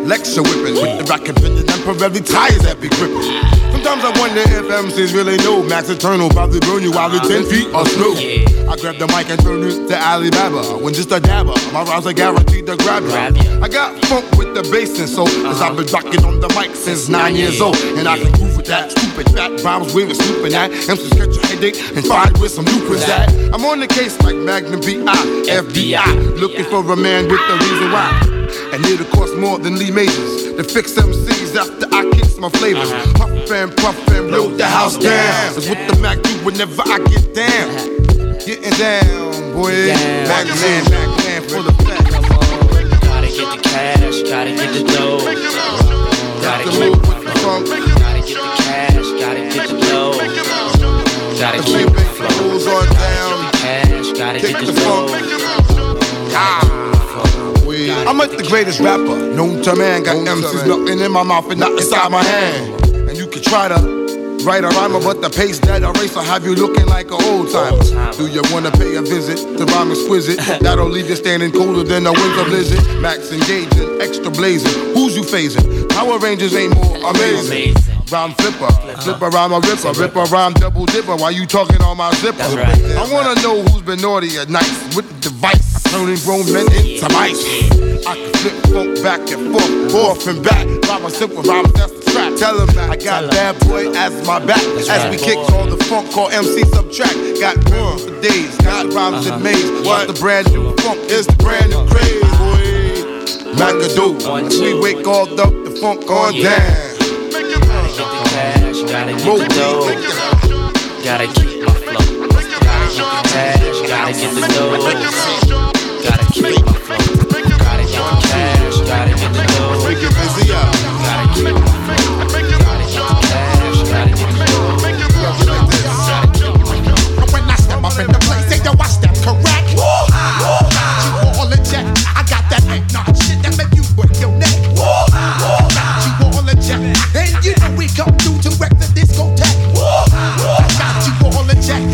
lecture whipping with the racket bending and Pirelli tires that be gripping. Sometimes I wonder if MCs really know Max Eternal probably burn you while it's 10 feet of snow. I grab the mic and turn it to Alibaba. When just a dabber, my rhymes are guaranteed to grab ya. I got funk with the bass and soul, cause I've been rocking on the mic since 9 years old. And I can groove with that stupid fat rhymes we were snooping at. MCs catch a headache and find where some loopers at. I'm on the case like Magnum B.I., FBI, looking for a man with the reason why. And it'll cost more than Lee Majors to fix MCs after I kicks my flavors. Puff and puff and blow the house down. Cause with the Mac do whenever I get down. Getting down, boy. Mac man for the fact. Gotta get the cash, gotta get the dough. Gotta keep the funk. Gotta get the cash, gotta get the dough. Gotta keep the flow. Cash, gotta get the dough. I'm like the greatest rapper known to man. Got MCs nothing in my mouth and not inside my hand. And you can try to write a rhymer, but the pace that I race will have you looking like an old timer. Do you wanna pay a visit to rhyme exquisite? That'll leave you standing colder than a winter blizzard. Max engaging, extra blazing. Who's you phasing? Power Rangers ain't more amazing. Rhyme flipper, flipper rhyme a ripper, ripper rhyme double dipper. Why you talking on my zipper? I wanna know who's been naughty or nice with the device, turning grown men into mice. I can flip funk back and forth and back. Rhyme a simple rhyme, that's the track. Tell him I got bad boy as my back. As we kick all the funk, call MC Subtract. Got rhymes for days, got rhymes in maze. What's the brand new funk? It's the brand new craze, boy. Macadoo, we wake all up the funk on down. Cash, gotta get the dough. Gotta keep my flow. Gotta get the cash, gotta get the dough.